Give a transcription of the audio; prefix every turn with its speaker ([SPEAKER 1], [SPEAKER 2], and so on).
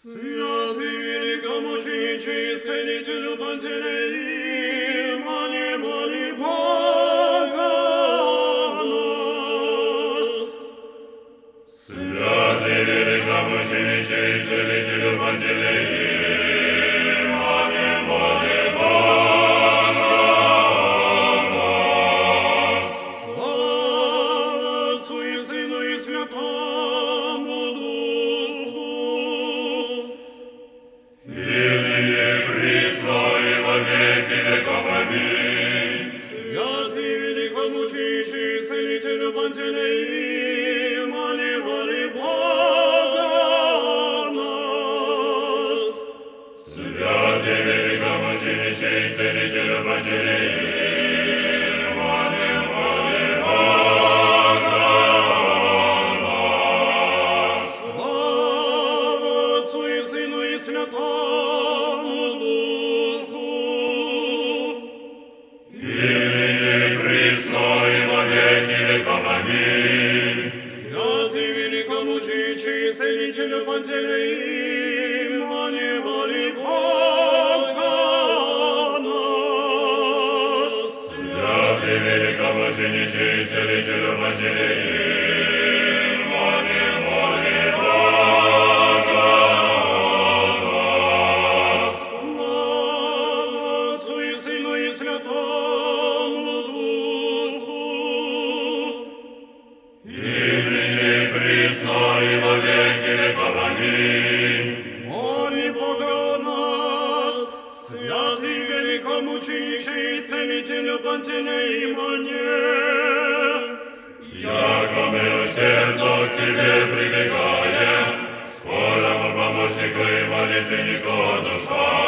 [SPEAKER 1] Святый великомучениче, исцелителю Пантелеи, моли Бога о нас.
[SPEAKER 2] Святый великомучениче, исцелителю Пантелеи, моли Бога о нас.
[SPEAKER 1] Слава Отцу и Сыну и Святому Духу,
[SPEAKER 2] и ныне присно и во веки веков. Аминь.
[SPEAKER 1] святый великомучениче, исцелителю Пантелеи, моли Бога о нас.
[SPEAKER 2] Святый великомучениче, исцелителю Пантелеи, моли Бога о нас.
[SPEAKER 1] Слава Отцу и Сыну и Святому Духу,
[SPEAKER 2] И ныне присно и во веки веков. Аминь.
[SPEAKER 1] святый великомучениче, исцелителю Пантелеи, моли Бога о нас.
[SPEAKER 2] Святый великомучениче, исцелителю Пантелеи, моли Бога о нас.
[SPEAKER 1] Слава Отцу и Сыну и Святому Духу,
[SPEAKER 2] И ныне присно и во веки веков. Аминь.
[SPEAKER 1] моли Бога о нас. Святый великомучениче, исцелителю Пантелеи, моли.
[SPEAKER 2] Яко мы усердно к Тебе прибегаем, скорому помощнику и молитвеннику душа